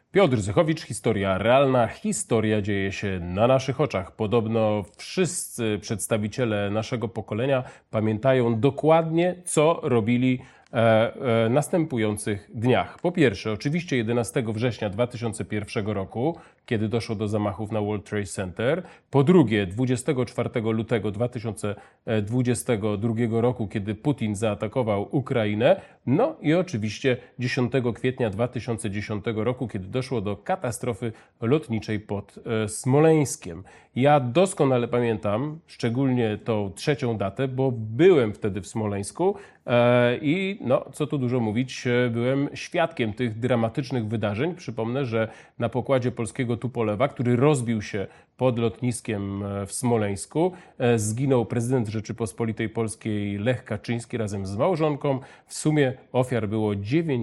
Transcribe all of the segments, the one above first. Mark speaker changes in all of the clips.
Speaker 1: Piotr Zychowicz, historia realna, historia dzieje się na naszych oczach. Podobno wszyscy przedstawiciele naszego pokolenia pamiętają dokładnie, co robili w następujących dniach. Po pierwsze, oczywiście 11 września 2001 roku, kiedy doszło do zamachów na World Trade Center. Po drugie, 24 lutego 2022 roku, kiedy Putin zaatakował Ukrainę. No i oczywiście 10 kwietnia 2010 roku, kiedy doszło do katastrofy lotniczej pod Smoleńskiem. Ja doskonale pamiętam, szczególnie tą trzecią datę, bo byłem wtedy w Smoleńsku i no, co tu dużo mówić, byłem świadkiem tych dramatycznych wydarzeń. Przypomnę, że na pokładzie polskiego Tupolewa, który rozbił się pod lotniskiem w Smoleńsku, zginął prezydent Rzeczypospolitej Polskiej Lech Kaczyński razem z małżonką. W sumie ofiar było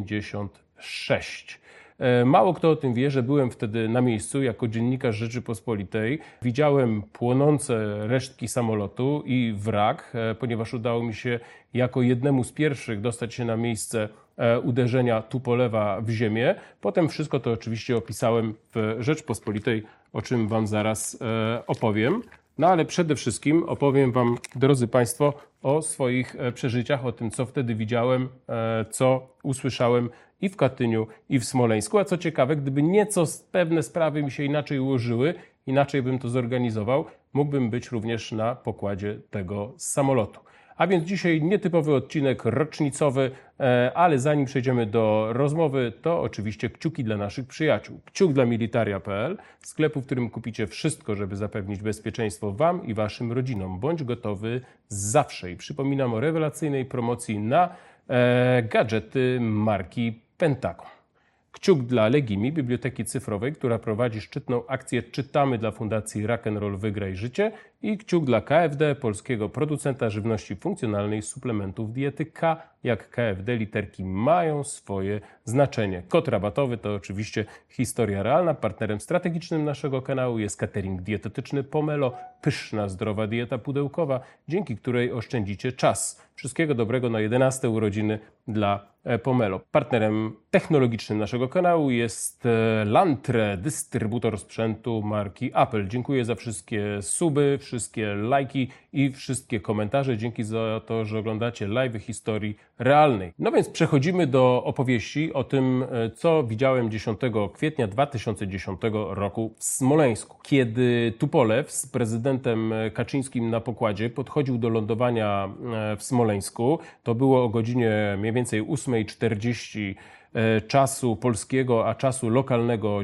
Speaker 1: 96. Mało kto o tym wie, że byłem wtedy na miejscu jako dziennikarz Rzeczypospolitej. Widziałem płonące resztki samolotu i wrak, ponieważ udało mi się jako jednemu z pierwszych dostać się na miejsce uderzenia Tupolewa w ziemię. Potem wszystko to oczywiście opisałem w Rzeczpospolitej, o czym Wam zaraz opowiem. No ale przede wszystkim opowiem Wam, drodzy Państwo, o swoich przeżyciach, o tym, co wtedy widziałem, co usłyszałem i w Katyniu, i w Smoleńsku. A co ciekawe, gdyby nieco pewne sprawy mi się inaczej ułożyły, inaczej bym to zorganizował, mógłbym być również na pokładzie tego samolotu. A więc dzisiaj nietypowy odcinek rocznicowy, ale zanim przejdziemy do rozmowy, to oczywiście kciuki dla naszych przyjaciół. Kciuk dla militaria.pl, sklepu, w którym kupicie wszystko, żeby zapewnić bezpieczeństwo Wam i Waszym rodzinom. Bądź gotowy zawsze. I przypominam o rewelacyjnej promocji na gadżety marki Pentagon. Kciuk dla Legimi, biblioteki cyfrowej, która prowadzi szczytną akcję Czytamy dla Fundacji Rock'n'Roll Wygraj Życie. I kciuk dla KFD, polskiego producenta żywności funkcjonalnej, suplementów diety. K jak KFD, literki mają swoje znaczenie. Kod rabatowy to oczywiście historia realna. Partnerem strategicznym naszego kanału jest catering dietetyczny Pomelo, pyszna, zdrowa dieta pudełkowa, dzięki której oszczędzicie czas. Wszystkiego dobrego na 11 urodziny dla Pomelo. Partnerem technologicznym naszego kanału jest Lantre, dystrybutor sprzętu marki Apple. Dziękuję za wszystkie suby, wszystkie lajki i wszystkie komentarze. Dzięki za to, że oglądacie live historii realnej. No więc przechodzimy do opowieści o tym, co widziałem 10 kwietnia 2010 roku w Smoleńsku. Kiedy Tupolew z prezydentem Kaczyńskim na pokładzie podchodził do lądowania w Smoleńsku, to było o godzinie mniej więcej 8:40 czasu polskiego, a czasu lokalnego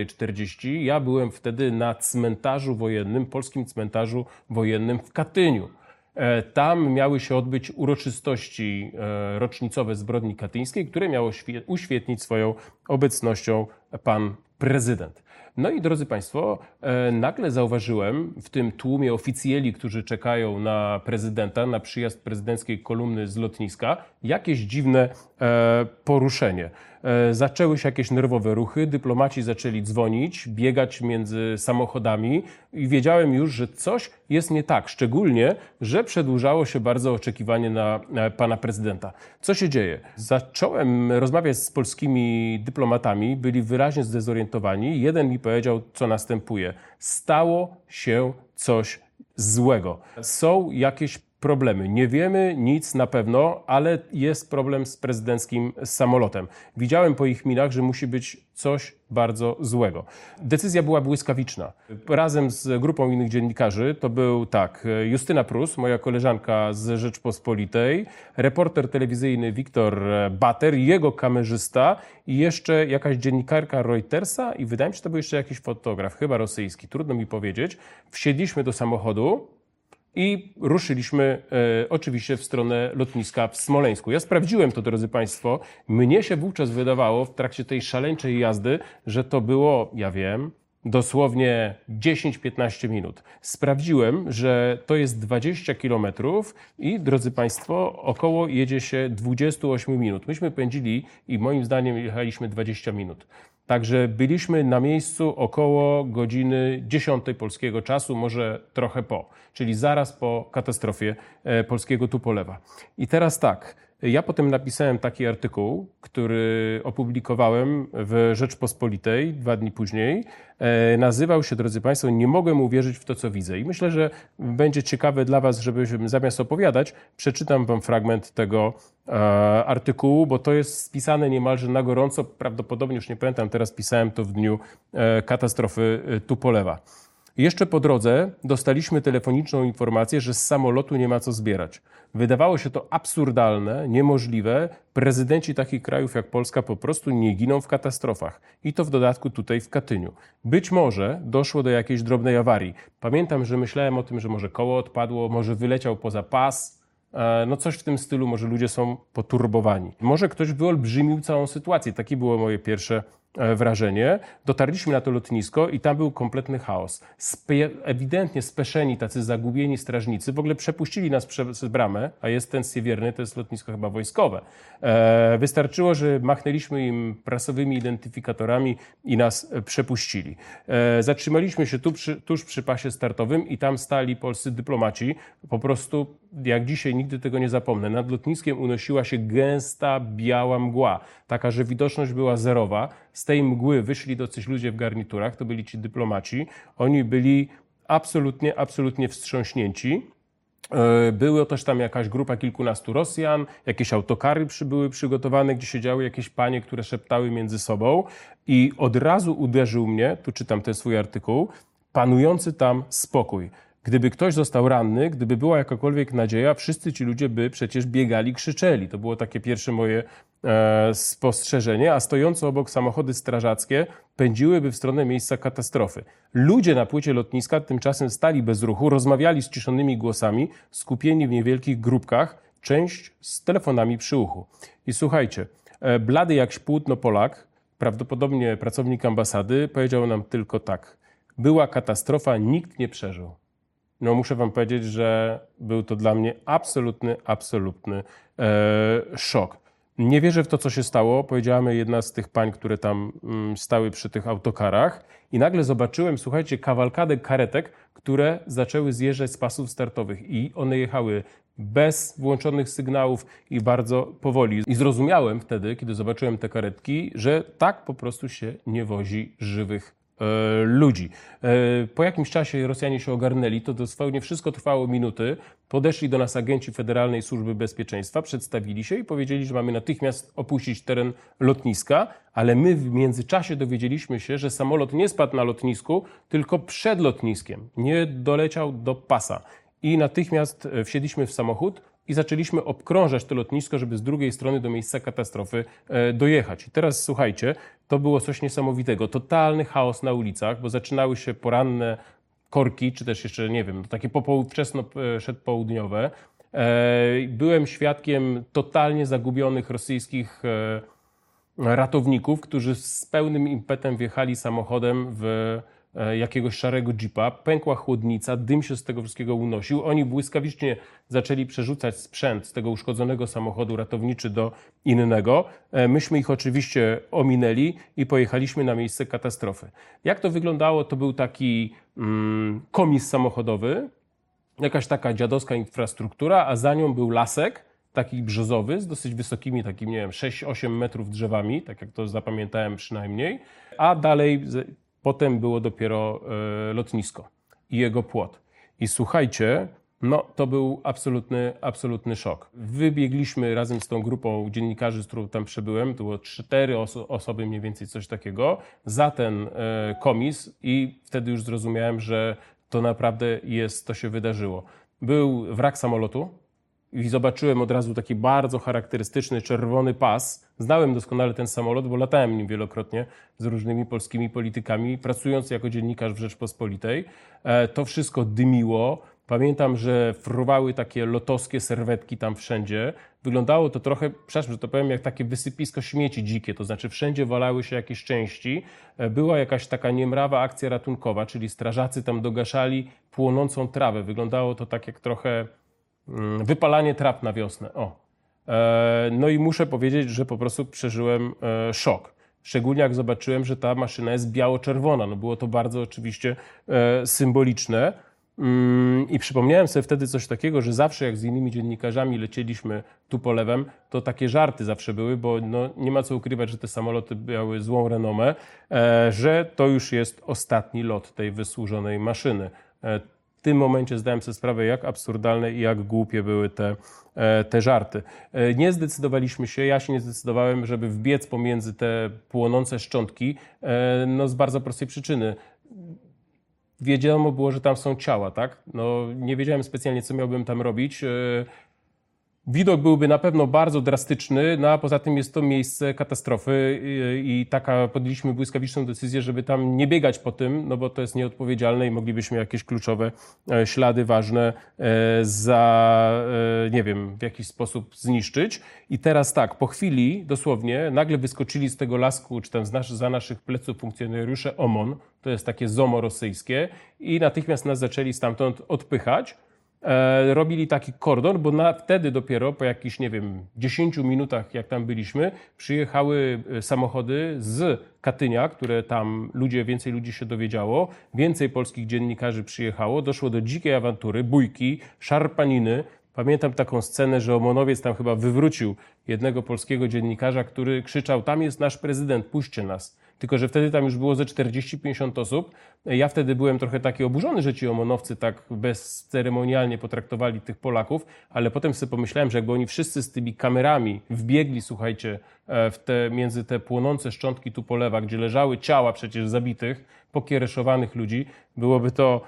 Speaker 1: 10:40. Ja byłem wtedy na cmentarzu wojennym, polskim cmentarzu wojennym w Katyniu. Tam miały się odbyć uroczystości rocznicowe zbrodni katyńskiej, które miało uświetnić swoją obecnością pan prezydent. No i drodzy Państwo, nagle zauważyłem w tym tłumie oficjeli, którzy czekają na prezydenta, na przyjazd prezydenckiej kolumny z lotniska, jakieś dziwne poruszenie. Zaczęły się jakieś nerwowe ruchy, dyplomaci zaczęli dzwonić, biegać między samochodami i wiedziałem już, że coś jest nie tak, szczególnie, że przedłużało się bardzo oczekiwanie na pana prezydenta. Co się dzieje? Zacząłem rozmawiać z polskimi dyplomatami, byli wyraźnie zdezorientowani. Jeden mi powiedział, co następuje. Stało się coś złego. Są jakieś problemy. Nie wiemy nic na pewno, ale jest problem z prezydenckim samolotem. Widziałem po ich minach, że musi być coś bardzo złego. Decyzja była błyskawiczna. Razem z grupą innych dziennikarzy to był tak, Justyna Prus, moja koleżanka z Rzeczpospolitej, reporter telewizyjny Wiktor Bater, jego kamerzysta i jeszcze jakaś dziennikarka Reutersa i wydaje mi się, że to był jeszcze jakiś fotograf, chyba rosyjski, trudno mi powiedzieć. Wsiedliśmy do samochodu i ruszyliśmy oczywiście w stronę lotniska w Smoleńsku. Ja sprawdziłem to, drodzy Państwo. Mnie się wówczas wydawało w trakcie tej szaleńczej jazdy, że to było, ja wiem, dosłownie 10-15 minut. Sprawdziłem, że to jest 20 kilometrów i, drodzy Państwo, około jedzie się 28 minut. Myśmy pędzili i moim zdaniem jechaliśmy 20 minut. Także byliśmy na miejscu około godziny 10 polskiego czasu, może trochę po, czyli zaraz po katastrofie polskiego Tupolewa. I teraz tak, Ja potem napisałem taki artykuł, który opublikowałem w Rzeczpospolitej 2 dni później. Nazywał się, drodzy Państwo, Nie mogłem uwierzyć w to, co widzę. I myślę, że będzie ciekawe dla Was, żebym zamiast opowiadać, przeczytam Wam fragment tego artykułu, bo to jest spisane niemalże na gorąco. Prawdopodobnie, już nie pamiętam, teraz pisałem to w dniu katastrofy Tupolewa. Jeszcze po drodze dostaliśmy telefoniczną informację, że z samolotu nie ma co zbierać. Wydawało się to absurdalne, niemożliwe. Prezydenci takich krajów jak Polska po prostu nie giną w katastrofach. I to w dodatku tutaj w Katyniu. Być może doszło do jakiejś drobnej awarii. Pamiętam, że myślałem o tym, że może koło odpadło, może wyleciał poza pas. No coś w tym stylu, może ludzie są poturbowani. Może ktoś wyolbrzymił całą sytuację. Takie było moje pierwsze wrażenie. Dotarliśmy na to lotnisko i tam był kompletny chaos. Ewidentnie speszeni, tacy zagubieni strażnicy w ogóle przepuścili nas przez bramę, a jest ten Siewierny, to jest lotnisko chyba wojskowe. Wystarczyło, że machnęliśmy im prasowymi identyfikatorami i nas przepuścili. Zatrzymaliśmy się tuż przy pasie startowym i tam stali polscy dyplomaci. Po prostu, jak dzisiaj nigdy tego nie zapomnę, nad lotniskiem unosiła się gęsta, biała mgła. Taka, że widoczność była zerowa. Z tej mgły wyszli dosyć ludzie w garniturach, to byli ci dyplomaci. Oni byli absolutnie wstrząśnięci. Była też tam jakaś grupa kilkunastu Rosjan, jakieś autokary były przygotowane, gdzie siedziały jakieś panie, które szeptały między sobą i od razu uderzył mnie, tu czytam ten swój artykuł, panujący tam spokój. Gdyby ktoś został ranny, gdyby była jakakolwiek nadzieja, wszyscy ci ludzie by przecież biegali, krzyczeli. To było takie pierwsze moje spostrzeżenie, a stojące obok samochody strażackie pędziłyby w stronę miejsca katastrofy. Ludzie na płycie lotniska tymczasem stali bez ruchu, rozmawiali ściszonymi głosami, skupieni w niewielkich grupkach, część z telefonami przy uchu. I słuchajcie, blady jak płótno Polak, prawdopodobnie pracownik ambasady, powiedział nam tylko tak. Była katastrofa, nikt nie przeżył. No muszę wam powiedzieć, że był to dla mnie absolutny szok. Nie wierzę w to, co się stało, powiedziała mi jedna z tych pań, które tam stały przy tych autokarach i nagle zobaczyłem, słuchajcie, kawalkadę karetek, które zaczęły zjeżdżać z pasów startowych i one jechały bez włączonych sygnałów i bardzo powoli. I zrozumiałem wtedy, kiedy zobaczyłem te karetki, że tak po prostu się nie wozi żywych ludzi. Po jakimś czasie Rosjanie się ogarnęli, to dosłownie wszystko trwało minuty. Podeszli do nas agenci Federalnej Służby Bezpieczeństwa, przedstawili się i powiedzieli, że mamy natychmiast opuścić teren lotniska, ale my w międzyczasie dowiedzieliśmy się, że samolot nie spadł na lotnisku, tylko przed lotniskiem. Nie doleciał do pasa. I natychmiast wsiedliśmy w samochód i zaczęliśmy obkrążać to lotnisko, żeby z drugiej strony do miejsca katastrofy dojechać. I teraz słuchajcie, to było coś niesamowitego. Totalny chaos na ulicach, bo zaczynały się poranne korki, czy też jeszcze, nie wiem, takie wczesno przedpołudniowe. Byłem świadkiem totalnie zagubionych rosyjskich ratowników, którzy z pełnym impetem wjechali samochodem w jakiegoś szarego jeepa, pękła chłodnica, dym się z tego wszystkiego unosił. Oni błyskawicznie zaczęli przerzucać sprzęt z tego uszkodzonego samochodu ratowniczy do innego. Myśmy ich oczywiście ominęli i pojechaliśmy na miejsce katastrofy. Jak to wyglądało? To był taki komis samochodowy, jakaś taka dziadowska infrastruktura, a za nią był lasek, taki brzozowy, z dosyć wysokimi, takim, nie wiem, 6-8 metrów drzewami, tak jak to zapamiętałem przynajmniej, a dalej potem było dopiero lotnisko i jego płot. I słuchajcie, no to był absolutny szok. Wybiegliśmy razem z tą grupą dziennikarzy, z którą tam przebyłem, to było 4 osoby mniej więcej, coś takiego, za ten komis i wtedy już zrozumiałem, że to naprawdę to się wydarzyło. Był wrak samolotu i zobaczyłem od razu taki bardzo charakterystyczny czerwony pas. Znałem doskonale ten samolot, bo latałem nim wielokrotnie z różnymi polskimi politykami, pracując jako dziennikarz w Rzeczpospolitej. To wszystko dymiło. Pamiętam, że fruwały takie lotowskie serwetki tam wszędzie. Wyglądało to trochę, przepraszam, że to powiem, jak takie wysypisko śmieci dzikie, to znaczy wszędzie walały się jakieś części. Była jakaś taka niemrawa akcja ratunkowa, czyli strażacy tam dogaszali płonącą trawę. Wyglądało to tak jak trochę wypalanie trap na wiosnę. No i muszę powiedzieć, że po prostu przeżyłem szok. Szczególnie jak zobaczyłem, że ta maszyna jest biało-czerwona. No było to bardzo oczywiście symboliczne. I przypomniałem sobie wtedy coś takiego, że zawsze jak z innymi dziennikarzami lecieliśmy Tupolewem, to takie żarty zawsze były, bo no, nie ma co ukrywać, że te samoloty miały złą renomę, że to już jest ostatni lot tej wysłużonej maszyny. W tym momencie zdałem sobie sprawę, jak absurdalne i jak głupie były te żarty. Nie zdecydowaliśmy się, ja się nie zdecydowałem, żeby wbiec pomiędzy te płonące szczątki, no z bardzo prostej przyczyny. Wiadomo było, że tam są ciała, tak? No, nie wiedziałem specjalnie, co miałbym tam robić. Widok byłby na pewno bardzo drastyczny, no a poza tym jest to miejsce katastrofy i podjęliśmy błyskawiczną decyzję, żeby tam nie biegać po tym, no bo to jest nieodpowiedzialne i moglibyśmy jakieś kluczowe ślady ważne nie wiem, w jakiś sposób zniszczyć. I teraz tak, po chwili dosłownie nagle wyskoczyli z tego lasku, czy tam za naszych pleców funkcjonariusze OMON, to jest takie ZOMO rosyjskie, i natychmiast nas zaczęli stamtąd odpychać. Robili taki kordon, bo wtedy dopiero po jakichś, nie wiem, 10 minutach, jak tam byliśmy, przyjechały samochody z Katynia, które tam więcej ludzi się dowiedziało, więcej polskich dziennikarzy przyjechało, doszło do dzikiej awantury, bójki, szarpaniny. Pamiętam taką scenę, że OMON-owiec tam chyba wywrócił jednego polskiego dziennikarza, który krzyczał: tam jest nasz prezydent, puśćcie nas. Tylko że wtedy tam już było ze 40-50 osób. Ja wtedy byłem trochę taki oburzony, że ci OMON-owcy tak bezceremonialnie potraktowali tych Polaków, ale potem sobie pomyślałem, że jakby oni wszyscy z tymi kamerami wbiegli, słuchajcie, między te płonące szczątki Tupolewa, gdzie leżały ciała przecież zabitych, pokiereszowanych ludzi, byłoby to,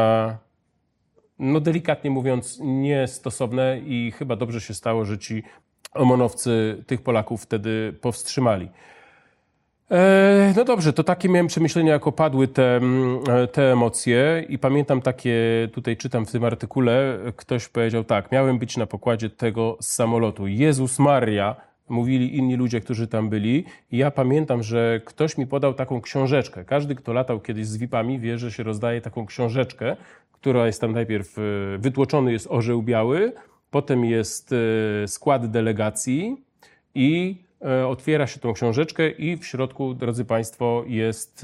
Speaker 1: no delikatnie mówiąc, niestosowne i chyba dobrze się stało, że ci OMON-owcy tych Polaków wtedy powstrzymali. No dobrze, to takie miałem przemyślenia, jak opadły te emocje i pamiętam takie, tutaj czytam w tym artykule, ktoś powiedział tak: miałem być na pokładzie tego samolotu. Jezus Maria, mówili inni ludzie, którzy tam byli, i ja pamiętam, że ktoś mi podał taką książeczkę. Każdy, kto latał kiedyś z VIP-ami, wie, że się rozdaje taką książeczkę, która jest tam najpierw, wytłoczony jest orzeł biały, potem jest skład delegacji i otwiera się tą książeczkę i w środku, drodzy Państwo, jest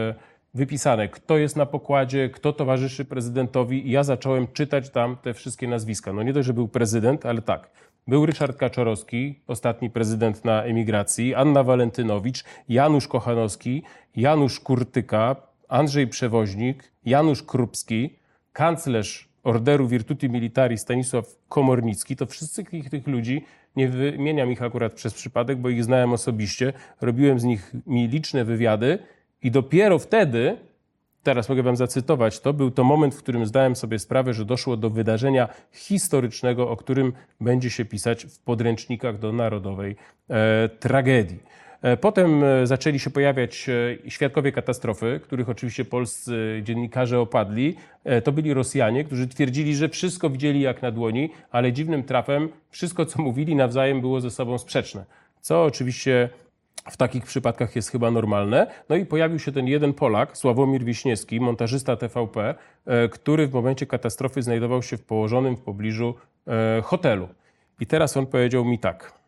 Speaker 1: wypisane, kto jest na pokładzie, kto towarzyszy prezydentowi, i ja zacząłem czytać tam te wszystkie nazwiska. No nie dość, że był prezydent, ale tak. Był Ryszard Kaczorowski, ostatni prezydent na emigracji, Anna Walentynowicz, Janusz Kochanowski, Janusz Kurtyka, Andrzej Przewoźnik, Janusz Krupski, kanclerz Orderu Virtuti Militari Stanisław Komornicki. To wszyscy tych ludzi, nie wymieniam ich akurat przez przypadek, bo ich znałem osobiście, robiłem z nimi liczne wywiady i dopiero wtedy, teraz mogę wam zacytować, to był to moment, w którym zdałem sobie sprawę, że doszło do wydarzenia historycznego, o którym będzie się pisać w podręcznikach do narodowej tragedii. Potem zaczęli się pojawiać świadkowie katastrofy, których oczywiście polscy dziennikarze opadli. To byli Rosjanie, którzy twierdzili, że wszystko widzieli jak na dłoni, ale dziwnym trafem wszystko, co mówili, nawzajem było ze sobą sprzeczne. Co oczywiście w takich przypadkach jest chyba normalne. No i pojawił się ten jeden Polak, Sławomir Wiśniewski, montażysta TVP, który w momencie katastrofy znajdował się w położonym w pobliżu hotelu. I teraz on powiedział mi tak: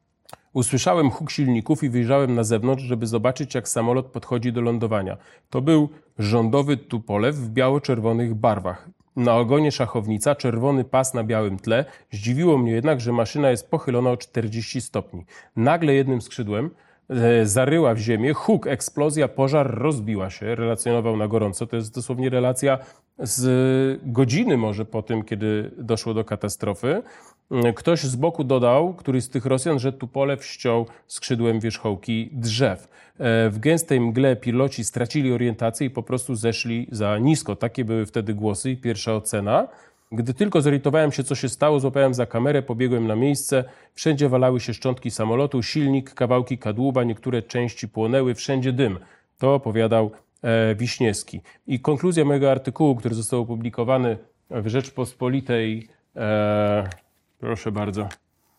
Speaker 1: usłyszałem huk silników i wyjrzałem na zewnątrz, żeby zobaczyć, jak samolot podchodzi do lądowania. To był rządowy Tupolew w biało-czerwonych barwach. Na ogonie szachownica, czerwony pas na białym tle. Zdziwiło mnie jednak, że maszyna jest pochylona o 40 stopni. Nagle jednym skrzydłem zaryła w ziemię, huk, eksplozja, pożar, rozbiła się. Relacjonował na gorąco. To jest dosłownie relacja z godziny może po tym, kiedy doszło do katastrofy. Ktoś z boku dodał, któryś z tych Rosjan, że Tupolew ściął skrzydłem wierzchołki drzew. W gęstej mgle piloci stracili orientację i po prostu zeszli za nisko. Takie były wtedy głosy i pierwsza ocena. Gdy tylko zorientowałem się, co się stało, złapałem za kamerę, pobiegłem na miejsce. Wszędzie walały się szczątki samolotu, silnik, kawałki kadłuba, niektóre części płonęły, wszędzie dym. To opowiadał Wiśniewski. I konkluzja mojego artykułu, który został opublikowany w Rzeczpospolitej, proszę bardzo,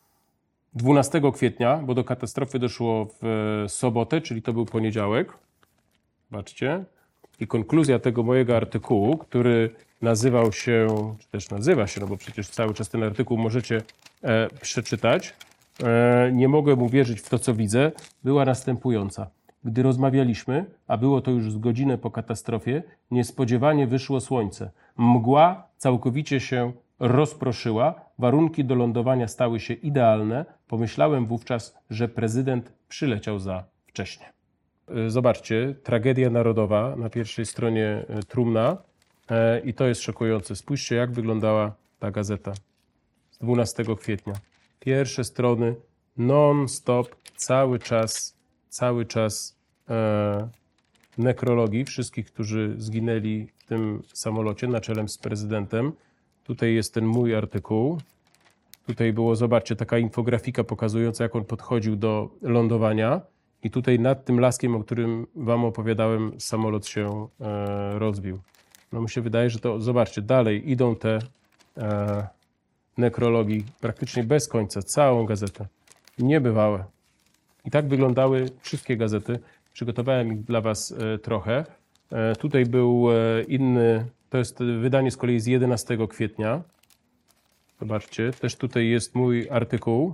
Speaker 1: 12 kwietnia, bo do katastrofy doszło w sobotę, czyli to był poniedziałek. Zobaczcie. I konkluzja tego mojego artykułu, który nazywał się, czy też nazywa się, no bo przecież cały czas ten artykuł możecie przeczytać. Nie mogłem uwierzyć w to, co widzę, była następująca. gdy rozmawialiśmy, a było to już z godzinę po katastrofie, niespodziewanie wyszło słońce. Mgła całkowicie się rozproszyła, warunki do lądowania stały się idealne. Pomyślałem wówczas, że prezydent przyleciał za wcześnie. Zobaczcie, tragedia narodowa na pierwszej stronie trumna i to jest szokujące. Spójrzcie, jak wyglądała ta gazeta z 12 kwietnia. Pierwsze strony non-stop, cały czas nekrologii wszystkich, którzy zginęli w tym samolocie na czele z prezydentem. Tutaj jest ten mój artykuł. Tutaj było, zobaczcie, taka infografika pokazująca, jak on podchodził do lądowania. I tutaj nad tym laskiem, o którym wam opowiadałem, samolot się rozbił. No mi się wydaje, że to, zobaczcie, dalej idą te nekrologii praktycznie bez końca, całą gazetę. Niebywałe. I tak wyglądały wszystkie gazety. Przygotowałem ich dla was trochę. Tutaj był inny, to jest wydanie z kolei z 11 kwietnia. Zobaczcie, też tutaj jest mój artykuł.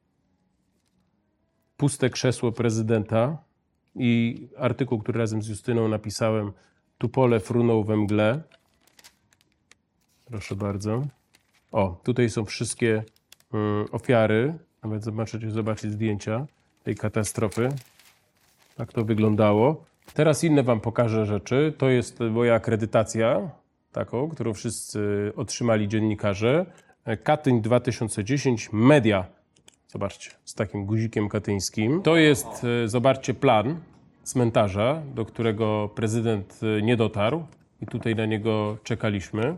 Speaker 1: Puste krzesło prezydenta i artykuł, który razem z Justyną napisałem. Tupole frunął we mgle. Proszę bardzo. O, tutaj są wszystkie ofiary. Nawet zobaczyć zdjęcia tej katastrofy. Tak to wyglądało. Teraz inne wam pokażę rzeczy. To jest moja akredytacja, taką, którą wszyscy otrzymali dziennikarze. Katyń 2010, media. Zobaczcie, z takim guzikiem katyńskim. To jest, zobaczcie, plan cmentarza, do którego prezydent nie dotarł. I tutaj na niego czekaliśmy.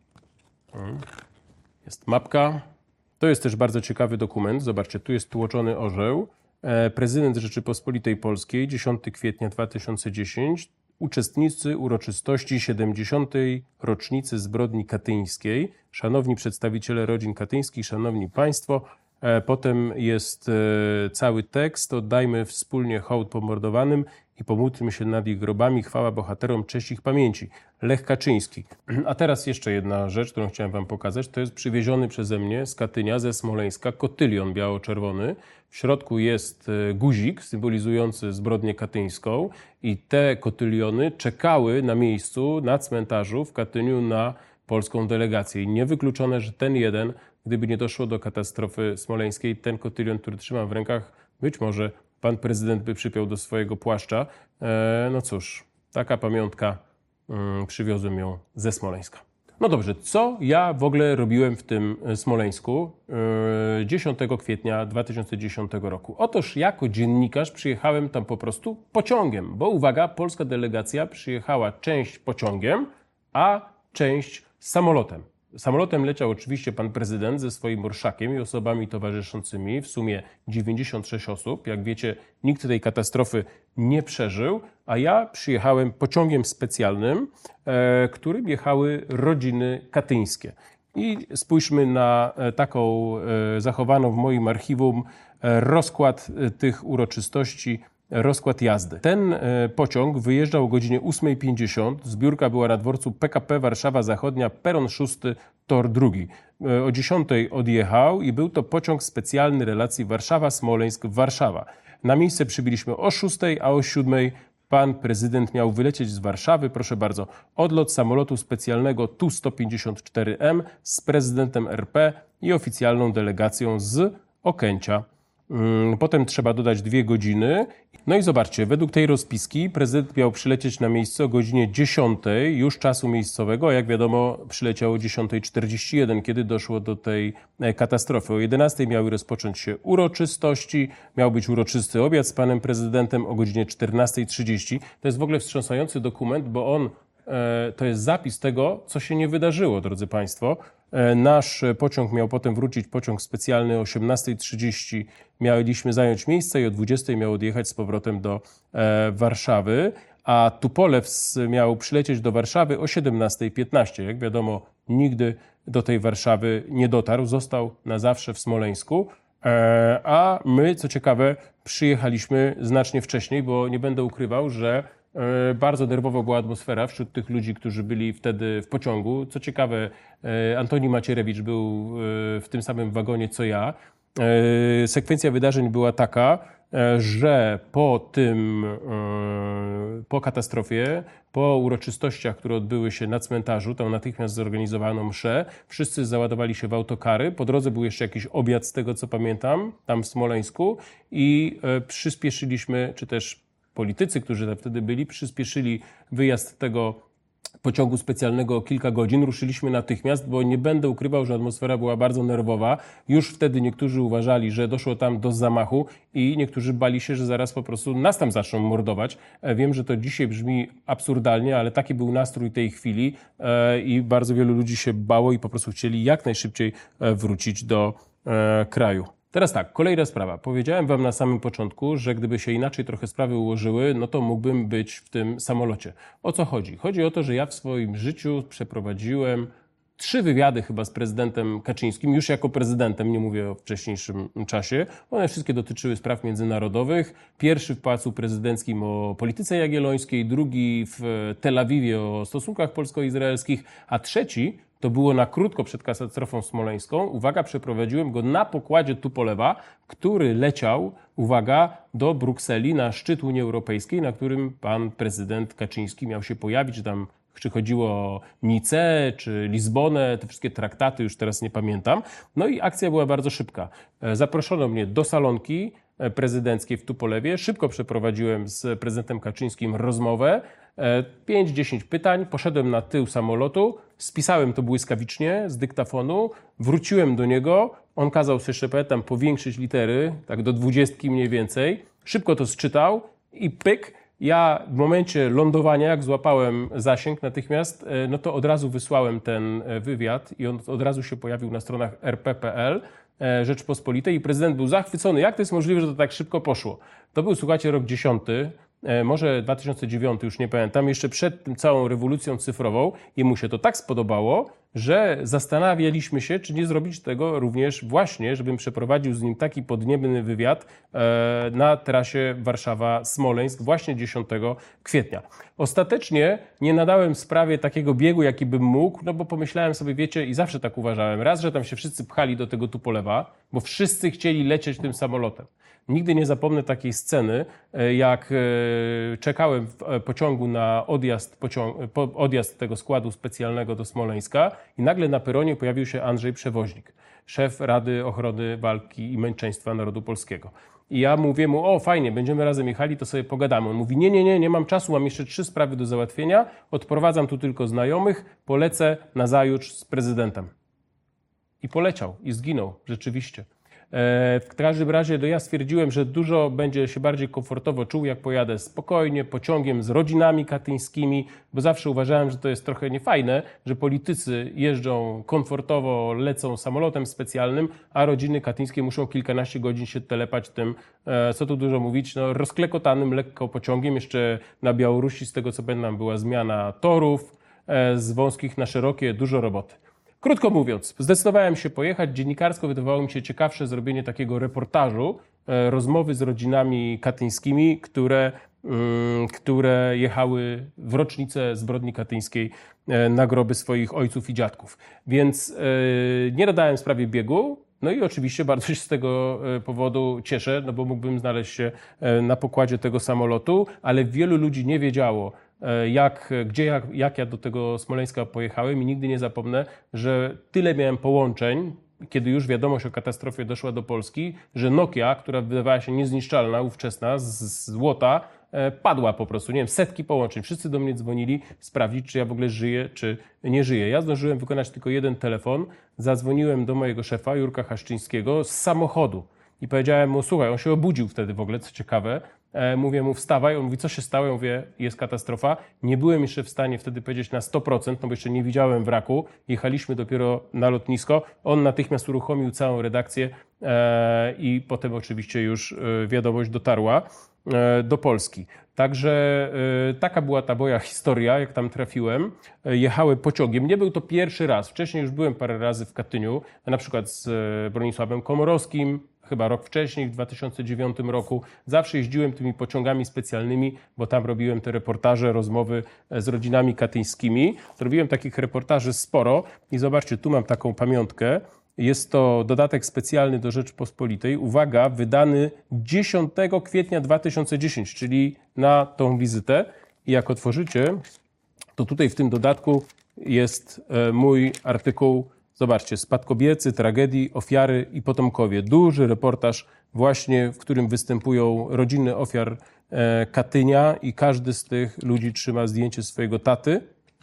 Speaker 1: Jest mapka. To jest też bardzo ciekawy dokument. Zobaczcie, tu jest tłoczony orzeł. Prezydent Rzeczypospolitej Polskiej, 10 kwietnia 2010. Uczestnicy uroczystości 70. rocznicy zbrodni katyńskiej. Szanowni przedstawiciele rodzin katyńskich, szanowni państwo. Potem jest cały tekst. Oddajmy wspólnie hołd pomordowanym i pomódlmy się nad ich grobami. Chwała bohaterom, cześć ich pamięci. Lech Kaczyński. A teraz jeszcze jedna rzecz, którą chciałem wam pokazać. To jest przywieziony przeze mnie z Katynia, ze Smoleńska, kotylion biało-czerwony. W środku jest guzik symbolizujący zbrodnię katyńską i te kotyliony czekały na miejscu, na cmentarzu w Katyniu na polską delegację. I niewykluczone, że ten jeden, gdyby nie doszło do katastrofy smoleńskiej, ten kotylion, który trzymam w rękach, być może pan prezydent by przypiął do swojego płaszcza. No cóż, taka pamiątka, przywiozłem ją ze Smoleńska. No dobrze, co ja w ogóle robiłem w tym Smoleńsku 10 kwietnia 2010 roku? Otóż jako dziennikarz przyjechałem tam po prostu pociągiem, bo uwaga, polska delegacja przyjechała część pociągiem, a część samolotem. Samolotem leciał oczywiście pan prezydent ze swoim orszakiem i osobami towarzyszącymi, w sumie 96 osób. Jak wiecie, nikt tej katastrofy nie przeżył, a ja przyjechałem pociągiem specjalnym, którym jechały rodziny katyńskie. I spójrzmy na taką zachowaną w moim archiwum rozkład tych uroczystości, rozkład jazdy. Ten pociąg wyjeżdżał o godzinie 8:50. Zbiórka była na dworcu PKP Warszawa Zachodnia, peron 6, tor 2. O 10:00 odjechał i był to pociąg specjalny relacji Warszawa-Smoleńsk-Warszawa. Na miejsce przybyliśmy o 6:00, a o 7:00 pan prezydent miał wylecieć z Warszawy. Proszę bardzo, odlot samolotu specjalnego Tu-154M z prezydentem RP i oficjalną delegacją z Okęcia. Potem trzeba dodać 2 godziny. No i zobaczcie, według tej rozpiski prezydent miał przylecieć na miejsce o godzinie 10:00, już czasu miejscowego, a jak wiadomo przyleciał o 10:41, kiedy doszło do tej katastrofy. O 11:00 miały rozpocząć się uroczystości, miał być uroczysty obiad z panem prezydentem o godzinie 14:30. To jest w ogóle wstrząsający dokument, bo to jest zapis tego, co się nie wydarzyło, drodzy państwo. Nasz pociąg miał potem wrócić, pociąg specjalny o 18:30 mieliśmy zająć miejsce i o 20:00 miał odjechać z powrotem do Warszawy, a Tupolew miał przylecieć do Warszawy o 17:15. Jak wiadomo, nigdy do tej Warszawy nie dotarł, został na zawsze w Smoleńsku, a my, co ciekawe, przyjechaliśmy znacznie wcześniej, bo nie będę ukrywał, że bardzo nerwowa była atmosfera wśród tych ludzi, którzy byli wtedy w pociągu. Co ciekawe, Antoni Macierewicz był w tym samym wagonie co ja. Sekwencja wydarzeń była taka, że po katastrofie, po uroczystościach, które odbyły się na cmentarzu, tam natychmiast zorganizowano mszę, wszyscy załadowali się w autokary. Po drodze był jeszcze jakiś obiad, z tego co pamiętam, tam w Smoleńsku i przyspieszyliśmy, czy też politycy, którzy wtedy byli, przyspieszyli wyjazd tego pociągu specjalnego o kilka godzin. Ruszyliśmy natychmiast, bo nie będę ukrywał, że atmosfera była bardzo nerwowa. Już wtedy niektórzy uważali, że doszło tam do zamachu i niektórzy bali się, że zaraz po prostu nas tam zaczną mordować. Wiem, że to dzisiaj brzmi absurdalnie, ale taki był nastrój tej chwili i bardzo wielu ludzi się bało i po prostu chcieli jak najszybciej wrócić do kraju. Teraz tak, kolejna sprawa. Powiedziałem wam na samym początku, że gdyby się inaczej trochę sprawy ułożyły, no to mógłbym być w tym samolocie. O co chodzi? Chodzi o to, że ja w swoim życiu przeprowadziłem 3 wywiady chyba z prezydentem Kaczyńskim, już jako prezydentem, nie mówię o wcześniejszym czasie. One wszystkie dotyczyły spraw międzynarodowych. Pierwszy w Pałacu Prezydenckim o polityce jagiellońskiej, drugi w Tel Awiwie o stosunkach polsko-izraelskich, a trzeci to było na krótko przed katastrofą smoleńską. Uwaga, przeprowadziłem go na pokładzie Tupolewa, który leciał, uwaga, do Brukseli na szczyt Unii Europejskiej, na którym pan prezydent Kaczyński miał się pojawić, czy chodziło o Nicę, czy Lizbonę, te wszystkie traktaty, już teraz nie pamiętam. No i akcja była bardzo szybka. Zaproszono mnie do salonki prezydenckiej w Tupolewie. Szybko przeprowadziłem z prezydentem Kaczyńskim rozmowę. 5-10 pytań, poszedłem na tył samolotu, spisałem to błyskawicznie z dyktafonu, wróciłem do niego, on kazał sobie jeszcze, pamiętam, powiększyć litery, tak do 20 mniej więcej, szybko to sczytał i pyk, ja w momencie lądowania, jak złapałem zasięg natychmiast, no to od razu wysłałem ten wywiad i on od razu się pojawił na stronach rp.pl Rzeczpospolitej i prezydent był zachwycony. Jak to jest możliwe, że to tak szybko poszło? To był, słuchajcie, rok 10, może 2009, już nie pamiętam, jeszcze przed tym całą rewolucją cyfrową i mu się to tak spodobało, że zastanawialiśmy się, czy nie zrobić tego również właśnie, żebym przeprowadził z nim taki podniebny wywiad na trasie Warszawa-Smoleńsk właśnie 10 kwietnia. Ostatecznie nie nadałem sprawie takiego biegu, jaki bym mógł, no bo pomyślałem sobie, wiecie, i zawsze tak uważałem, raz, że tam się wszyscy pchali do tego Tupolewa, bo wszyscy chcieli lecieć tym samolotem. Nigdy nie zapomnę takiej sceny, jak czekałem w pociągu na odjazd tego składu specjalnego do Smoleńska i nagle na peronie pojawił się Andrzej Przewoźnik, szef Rady Ochrony Walki i Męczeństwa Narodu Polskiego. I ja mówię mu, o fajnie, będziemy razem jechali, to sobie pogadamy. On mówi, nie mam czasu, mam jeszcze 3 sprawy do załatwienia, odprowadzam tu tylko znajomych, polecę nazajutrz z prezydentem. I poleciał i zginął, rzeczywiście. W każdym razie ja stwierdziłem, że dużo będzie się bardziej komfortowo czuł, jak pojadę spokojnie, pociągiem z rodzinami katyńskimi, bo zawsze uważałem, że to jest trochę niefajne, że politycy jeżdżą komfortowo, lecą samolotem specjalnym, a rodziny katyńskie muszą kilkanaście godzin się telepać tym, co tu dużo mówić, no, rozklekotanym lekko pociągiem. Jeszcze na Białorusi, z tego co pamiętam, była zmiana torów z wąskich na szerokie, dużo roboty. Krótko mówiąc, zdecydowałem się pojechać. Dziennikarsko wydawało mi się ciekawsze zrobienie takiego reportażu, rozmowy z rodzinami katyńskimi, które jechały w rocznicę zbrodni katyńskiej na groby swoich ojców i dziadków. Więc nie nadałem sprawie biegu. No i oczywiście bardzo się z tego powodu cieszę, no bo mógłbym znaleźć się na pokładzie tego samolotu, ale wielu ludzi nie wiedziało, jak ja do tego Smoleńska pojechałem i nigdy nie zapomnę, że tyle miałem połączeń, kiedy już wiadomość o katastrofie doszła do Polski, że Nokia, która wydawała się niezniszczalna, ówczesna, z złota, padła po prostu. Nie wiem, setki połączeń. Wszyscy do mnie dzwonili sprawdzić, czy ja w ogóle żyję, czy nie żyję. Ja zdążyłem wykonać tylko jeden telefon. Zadzwoniłem do mojego szefa, Jurka Haszczyńskiego, z samochodu. I powiedziałem mu, słuchaj, on się obudził wtedy w ogóle, co ciekawe. Mówię mu, wstawaj. On mówi, co się stało? Ja mówię, jest katastrofa. Nie byłem jeszcze w stanie wtedy powiedzieć na 100%, no bo jeszcze nie widziałem wraku. Jechaliśmy dopiero na lotnisko. On natychmiast uruchomił całą redakcję i potem oczywiście już wiadomość dotarła do Polski. Także taka była ta moja historia, jak tam trafiłem. Jechałem pociągiem. Nie był to pierwszy raz. Wcześniej już byłem parę razy w Katyniu, na przykład z Bronisławem Komorowskim, chyba rok wcześniej, w 2009 roku. Zawsze jeździłem tymi pociągami specjalnymi, bo tam robiłem te reportaże, rozmowy z rodzinami katyńskimi. Robiłem takich reportaży sporo i zobaczcie, tu mam taką pamiątkę. Jest to dodatek specjalny do Rzeczpospolitej. Uwaga, wydany 10 kwietnia 2010, czyli na tą wizytę. I jak otworzycie, to tutaj w tym dodatku jest mój artykuł. Zobaczcie, spadkobiercy tragedii, ofiary i potomkowie. Duży reportaż właśnie, w którym występują rodziny ofiar Katynia i każdy z tych ludzi trzyma zdjęcie swojego taty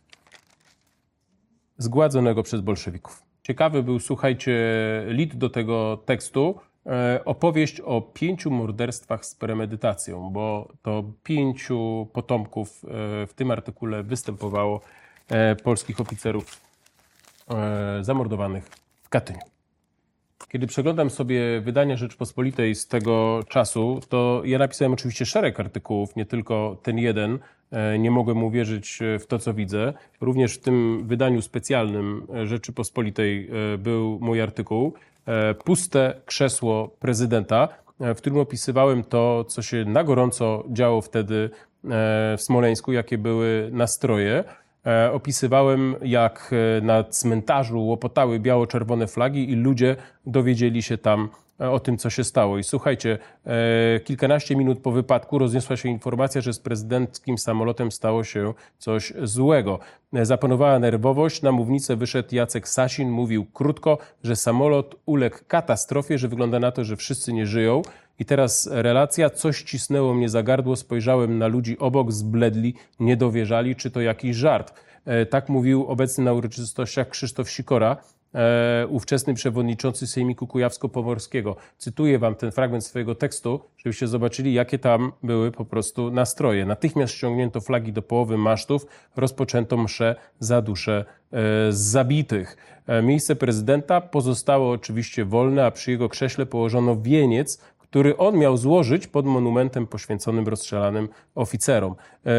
Speaker 1: zgładzonego przez bolszewików. Ciekawy był, słuchajcie, lead do tego tekstu, opowieść o 5 morderstwach z premedytacją, bo to 5 potomków w tym artykule występowało polskich oficerów zamordowanych w Katyniu. Kiedy przeglądam sobie wydania Rzeczpospolitej z tego czasu, to ja napisałem oczywiście szereg artykułów, nie tylko ten jeden. Nie mogłem uwierzyć w to, co widzę. Również w tym wydaniu specjalnym Rzeczypospolitej był mój artykuł Puste krzesło prezydenta, w którym opisywałem to, co się na gorąco działo wtedy w Smoleńsku, jakie były nastroje. Opisywałem, jak na cmentarzu łopotały biało-czerwone flagi i ludzie dowiedzieli się tam o tym, co się stało. I słuchajcie, kilkanaście minut po wypadku rozniosła się informacja, że z prezydenckim samolotem stało się coś złego. Zapanowała nerwowość, na mównicę wyszedł Jacek Sasin, mówił krótko, że samolot uległ katastrofie, że wygląda na to, że wszyscy nie żyją. I teraz relacja, coś cisnęło mnie za gardło, spojrzałem na ludzi obok, zbledli, nie dowierzali, czy to jakiś żart. Tak mówił obecny na uroczystościach Krzysztof Sikora, ówczesny przewodniczący Sejmiku Kujawsko-Pomorskiego. Cytuję wam ten fragment swojego tekstu, żebyście zobaczyli, jakie tam były po prostu nastroje. Natychmiast ściągnięto flagi do połowy masztów, rozpoczęto mszę za duszę zabitych. Miejsce prezydenta pozostało oczywiście wolne, a przy jego krześle położono wieniec, który on miał złożyć pod monumentem poświęconym rozstrzelanym oficerom.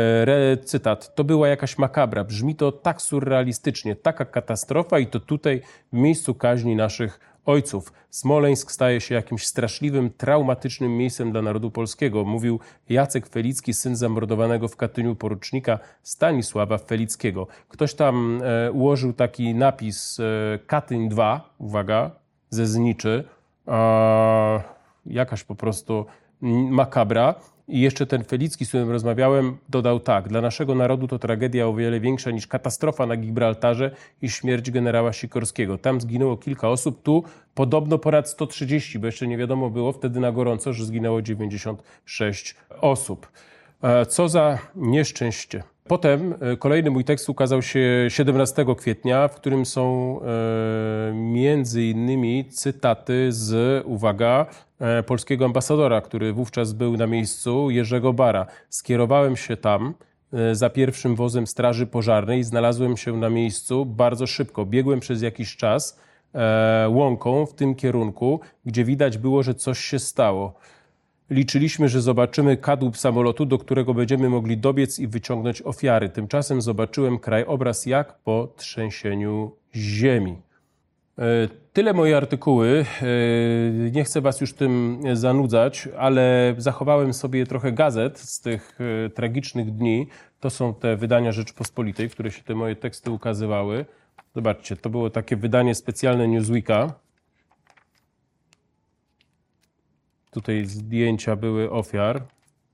Speaker 1: Cytat. To była jakaś makabra. Brzmi to tak surrealistycznie. Taka katastrofa i to tutaj w miejscu kaźni naszych ojców. Smoleńsk staje się jakimś straszliwym, traumatycznym miejscem dla narodu polskiego. Mówił Jacek Felicki, syn zamordowanego w Katyniu porucznika Stanisława Felickiego. Ktoś tam ułożył taki napis Katyń 2, uwaga, ze zniczy. Jakaś po prostu makabra. I jeszcze ten Felicki, z którym rozmawiałem, dodał tak. Dla naszego narodu to tragedia o wiele większa niż katastrofa na Gibraltarze i śmierć generała Sikorskiego. Tam zginęło kilka osób, tu podobno ponad 130, bo jeszcze nie wiadomo było wtedy na gorąco, że zginęło 96 osób. Co za nieszczęście. Potem kolejny mój tekst ukazał się 17 kwietnia, w którym są między innymi cytaty z, uwaga, polskiego ambasadora, który wówczas był na miejscu, Jerzego Bara. Skierowałem się tam za pierwszym wozem straży pożarnej, znalazłem się na miejscu bardzo szybko. Biegłem przez jakiś czas łąką w tym kierunku, gdzie widać było, że coś się stało. Liczyliśmy, że zobaczymy kadłub samolotu, do którego będziemy mogli dobiec i wyciągnąć ofiary. Tymczasem zobaczyłem krajobraz jak po trzęsieniu ziemi. Tyle moje artykuły. Nie chcę was już tym zanudzać, ale zachowałem sobie trochę gazet z tych tragicznych dni. To są te wydania Rzeczpospolitej, w których się te moje teksty ukazywały. Zobaczcie, to było takie wydanie specjalne Newsweeka. Tutaj zdjęcia były ofiar.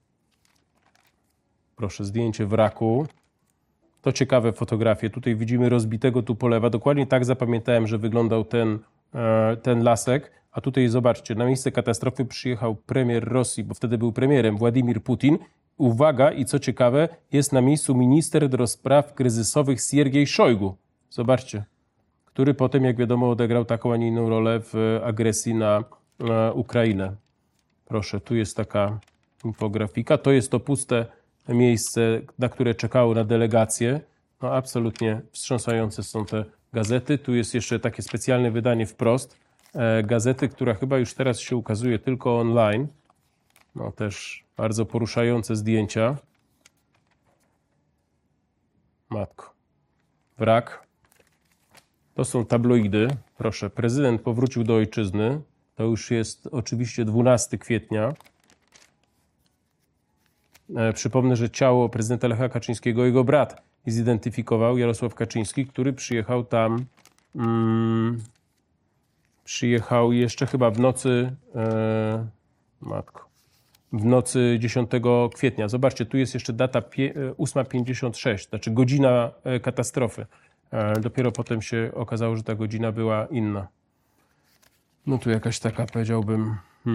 Speaker 1: Proszę, zdjęcie wraku. To ciekawe fotografie. Tutaj widzimy rozbitego Tupolewa. Dokładnie tak zapamiętałem, że wyglądał ten lasek. A tutaj zobaczcie, na miejsce katastrofy przyjechał premier Rosji, bo wtedy był premierem, Władimir Putin. Uwaga, i co ciekawe, jest na miejscu minister do spraw kryzysowych Siergiej Szojgu. Zobaczcie, który potem, jak wiadomo, odegrał taką, a nie inną rolę w agresji na Ukrainę. Proszę, tu jest taka infografika. To jest to puste miejsce, na które czekało na delegację. No absolutnie wstrząsające są te gazety. Tu jest jeszcze takie specjalne wydanie Wprost gazety, która chyba już teraz się ukazuje tylko online. No też bardzo poruszające zdjęcia. Matko. Wrak. To są tabloidy. Proszę, prezydent powrócił do ojczyzny. To już jest oczywiście 12 kwietnia. Przypomnę, że ciało prezydenta Lecha Kaczyńskiego jego brat zidentyfikował, Jarosław Kaczyński, który przyjechał tam przyjechał jeszcze chyba w nocy, w nocy 10 kwietnia. Zobaczcie, tu jest jeszcze data 8:56, znaczy godzina katastrofy. Dopiero potem się okazało, że ta godzina była inna. No tu jakaś taka, powiedziałbym,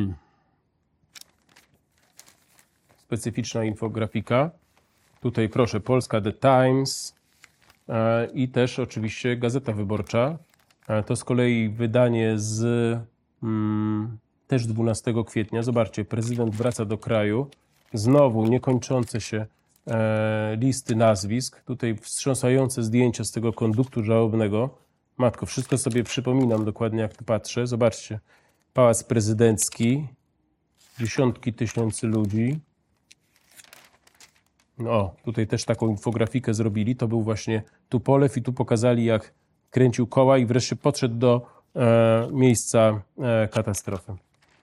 Speaker 1: specyficzna infografika. Tutaj proszę, Polska, The Times i też oczywiście Gazeta Wyborcza. To z kolei wydanie z też 12 kwietnia. Zobaczcie, prezydent wraca do kraju. Znowu niekończące się listy nazwisk. Tutaj wstrząsające zdjęcia z tego konduktu żałobnego. Matko, wszystko sobie przypominam dokładnie, jak tu patrzę. Zobaczcie, Pałac Prezydencki, dziesiątki tysięcy ludzi. No, tutaj też taką infografikę zrobili. To był właśnie Tupolew i tu pokazali, jak kręcił koła i wreszcie podszedł do miejsca katastrofy.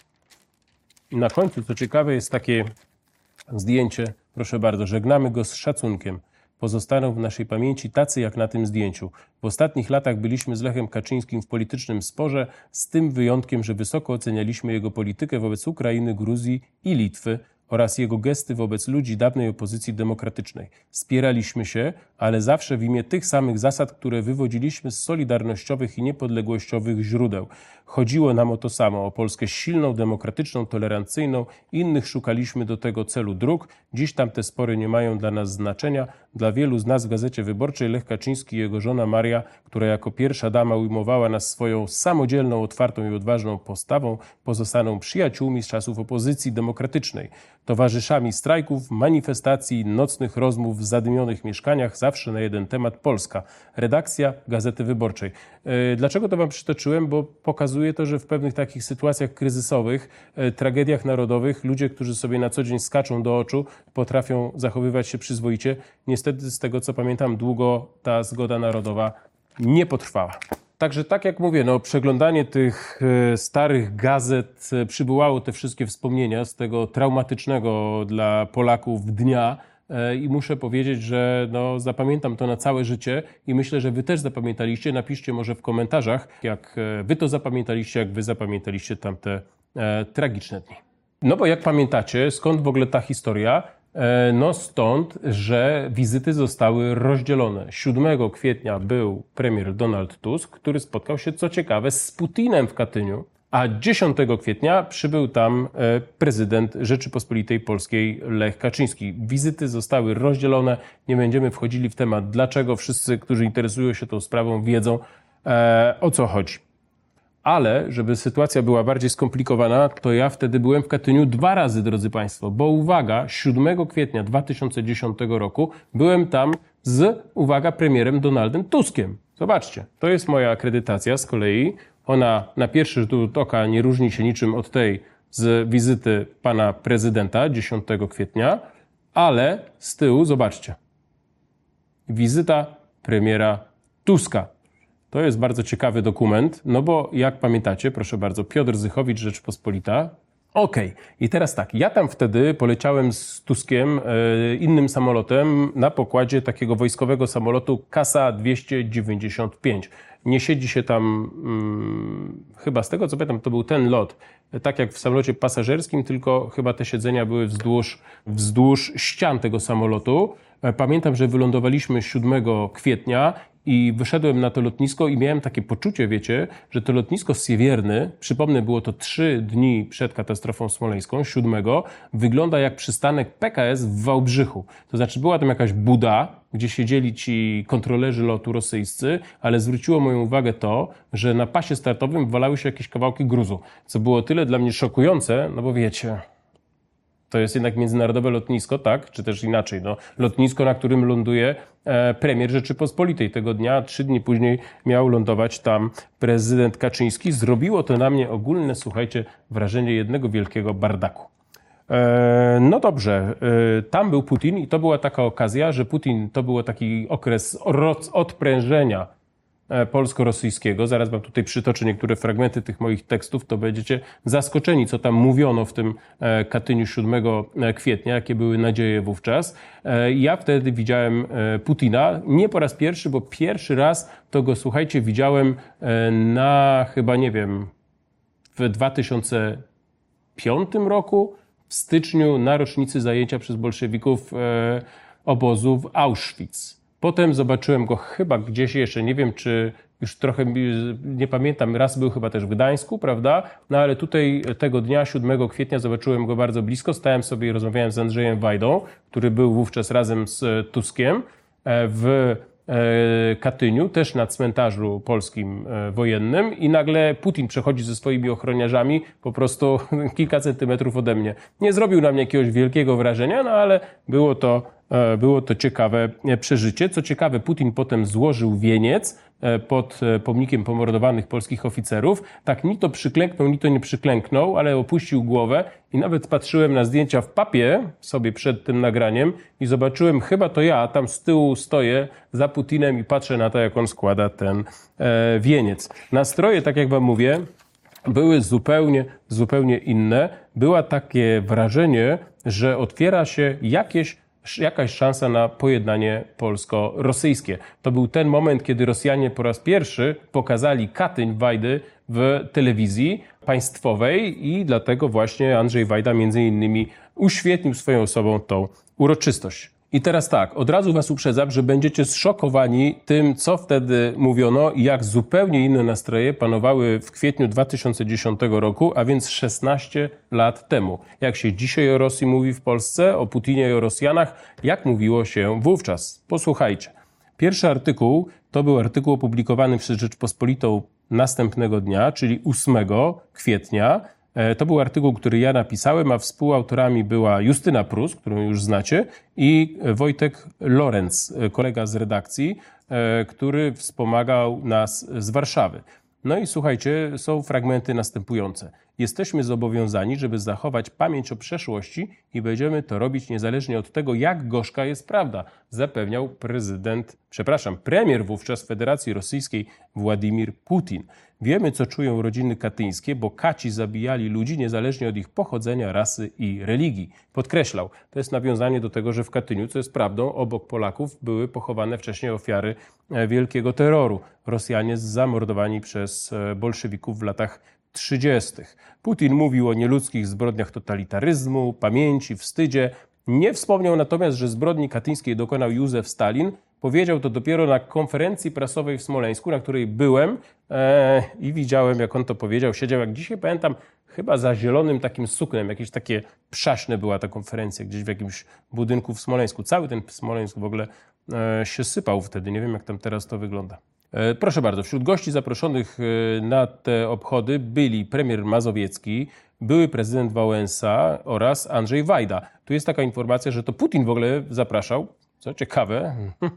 Speaker 1: I na końcu, co ciekawe, jest takie zdjęcie, proszę bardzo, żegnamy go z szacunkiem. Pozostaną w naszej pamięci tacy jak na tym zdjęciu. W ostatnich latach byliśmy z Lechem Kaczyńskim w politycznym sporze, z tym wyjątkiem, że wysoko ocenialiśmy jego politykę wobec Ukrainy, Gruzji i Litwy oraz jego gesty wobec ludzi dawnej opozycji demokratycznej. Spieraliśmy się, ale zawsze w imię tych samych zasad, które wywodziliśmy z solidarnościowych i niepodległościowych źródeł. Chodziło nam o to samo, o Polskę silną, demokratyczną, tolerancyjną. Innych szukaliśmy do tego celu dróg. Dziś tamte spory nie mają dla nas znaczenia. Dla wielu z nas w Gazecie Wyborczej Lech Kaczyński i jego żona Maria, która jako pierwsza dama ujmowała nas swoją samodzielną, otwartą i odważną postawą, pozostaną przyjaciółmi z czasów opozycji demokratycznej. Towarzyszami strajków, manifestacji, nocnych rozmów w zadymionych mieszkaniach, zawsze na jeden temat Polska. Redakcja Gazety Wyborczej. Dlaczego to wam przytoczyłem? Bo pokazuje to, że w pewnych takich sytuacjach kryzysowych, tragediach narodowych, ludzie, którzy sobie na co dzień skaczą do oczu, potrafią zachowywać się przyzwoicie. Niestety, z tego co pamiętam, długo ta zgoda narodowa nie potrwała. Także tak jak mówię, no, przeglądanie tych starych gazet, przybywało te wszystkie wspomnienia z tego traumatycznego dla Polaków dnia i muszę powiedzieć, że no, zapamiętam to na całe życie i myślę, że wy też zapamiętaliście. Napiszcie może w komentarzach, jak wy to zapamiętaliście, jak wy zapamiętaliście tamte tragiczne dni. No bo jak pamiętacie, skąd w ogóle ta historia? No stąd, że wizyty zostały rozdzielone. 7 kwietnia był premier Donald Tusk, który spotkał się, co ciekawe, z Putinem w Katyniu, a 10 kwietnia przybył tam prezydent Rzeczypospolitej Polskiej Lech Kaczyński. Wizyty zostały rozdzielone, nie będziemy wchodzili w temat dlaczego. Wszyscy, którzy interesują się tą sprawą, wiedzą o co chodzi. Ale, żeby sytuacja była bardziej skomplikowana, to ja wtedy byłem w Katyniu 2 razy, drodzy Państwo, bo uwaga, 7 kwietnia 2010 roku byłem tam z, uwaga, premierem Donaldem Tuskiem. Zobaczcie, to jest moja akredytacja z kolei. Ona na pierwszy rzut oka nie różni się niczym od tej z wizyty pana prezydenta 10 kwietnia, ale z tyłu, zobaczcie, wizyta premiera Tuska. To jest bardzo ciekawy dokument, no bo jak pamiętacie, proszę bardzo, Piotr Zychowicz, Rzeczpospolita. Okej. I teraz tak, ja tam wtedy poleciałem z Tuskiem innym samolotem na pokładzie takiego wojskowego samolotu Kasa-295. Nie siedzi się tam, chyba z tego co pamiętam, to był ten lot, tak jak w samolocie pasażerskim, tylko chyba te siedzenia były wzdłuż ścian tego samolotu. Pamiętam, że wylądowaliśmy 7 kwietnia i wyszedłem na to lotnisko i miałem takie poczucie, wiecie, że to lotnisko Siewierny, przypomnę, było to 3 dni przed katastrofą smoleńską, 7, wygląda jak przystanek PKS w Wałbrzychu. To znaczy była tam jakaś buda, gdzie siedzieli ci kontrolerzy lotu rosyjscy, ale zwróciło moją uwagę to, że na pasie startowym walały się jakieś kawałki gruzu, co było tyle dla mnie szokujące, no bo wiecie, to jest jednak międzynarodowe lotnisko, tak? Czy też inaczej, no, lotnisko, na którym ląduje premier Rzeczypospolitej. Tego dnia, 3 dni później miał lądować tam prezydent Kaczyński. Zrobiło to na mnie ogólne, słuchajcie, wrażenie jednego wielkiego bardaku. No dobrze, tam był Putin i to była taka okazja, że Putin to był taki okres odprężenia polsko-rosyjskiego. Zaraz wam tutaj przytoczę niektóre fragmenty tych moich tekstów, to będziecie zaskoczeni, co tam mówiono w tym Katyniu 7 kwietnia, jakie były nadzieje wówczas. Ja wtedy widziałem Putina, nie po raz pierwszy, bo pierwszy raz to go, słuchajcie, widziałem na chyba, nie wiem, w 2005 roku, w styczniu, na rocznicy zajęcia przez bolszewików obozu w Auschwitz. Potem zobaczyłem go chyba gdzieś jeszcze, nie wiem czy już trochę nie pamiętam, raz był chyba też w Gdańsku, prawda? No ale tutaj tego dnia, 7 kwietnia, zobaczyłem go bardzo blisko. Stałem sobie i rozmawiałem z Andrzejem Wajdą, który był wówczas razem z Tuskiem w Katyniu, też na cmentarzu polskim wojennym, i nagle Putin przechodzi ze swoimi ochroniarzami po prostu kilka centymetrów ode mnie. Nie zrobił na mnie jakiegoś wielkiego wrażenia, no ale było to ciekawe przeżycie. Co ciekawe, Putin potem złożył wieniec pod pomnikiem pomordowanych polskich oficerów. Tak ni to przyklęknął, ni to nie przyklęknął, ale opuścił głowę i nawet patrzyłem na zdjęcia w papie sobie przed tym nagraniem i zobaczyłem, chyba to ja tam z tyłu stoję za Putinem i patrzę na to, jak on składa ten wieniec. Nastroje, tak jak wam mówię, były zupełnie inne. Było takie wrażenie, że otwiera się jakaś szansa na pojednanie polsko-rosyjskie. To był ten moment, kiedy Rosjanie po raz pierwszy pokazali Katyń Wajdy w telewizji państwowej i dlatego właśnie Andrzej Wajda między innymi uświetnił swoją osobą tą uroczystość. I teraz tak, od razu was uprzedzam, że będziecie zszokowani tym, co wtedy mówiono i jak zupełnie inne nastroje panowały w kwietniu 2010 roku, a więc 16 lat temu. Jak się dzisiaj o Rosji mówi w Polsce, o Putinie i o Rosjanach, jak mówiło się wówczas. Posłuchajcie. Pierwszy artykuł to był artykuł opublikowany przez Rzeczpospolitą następnego dnia, czyli 8 kwietnia. To był artykuł, który ja napisałem, a współautorami była Justyna Prus, którą już znacie, i Wojtek Lorenz, kolega z redakcji, który wspomagał nas z Warszawy. No i słuchajcie, są fragmenty następujące. Jesteśmy zobowiązani, żeby zachować pamięć o przeszłości i będziemy to robić niezależnie od tego, jak gorzka jest prawda, zapewniał premier wówczas Federacji Rosyjskiej Władimir Putin. Wiemy, co czują rodziny katyńskie, bo Kaci zabijali ludzi niezależnie od ich pochodzenia, rasy i religii. Podkreślał, to jest nawiązanie do tego, że w Katyniu, co jest prawdą, obok Polaków były pochowane wcześniej ofiary wielkiego terroru. Rosjanie zamordowani przez bolszewików w latach 30. Putin mówił o nieludzkich zbrodniach totalitaryzmu, pamięci, wstydzie. Nie wspomniał natomiast, że zbrodni katyńskiej dokonał Józef Stalin. Powiedział to dopiero na konferencji prasowej w Smoleńsku, na której byłem i widziałem, jak on to powiedział. Siedział, jak dzisiaj pamiętam, chyba za zielonym takim suknem. Jakieś takie przaśne była ta konferencja gdzieś w jakimś budynku w Smoleńsku. Cały ten Smoleńsk w ogóle się sypał wtedy. Nie wiem, jak tam teraz to wygląda. Proszę bardzo, wśród gości zaproszonych na te obchody byli premier Mazowiecki, były prezydent Wałęsa oraz Andrzej Wajda. Tu jest taka informacja, że to Putin w ogóle zapraszał, co ciekawe.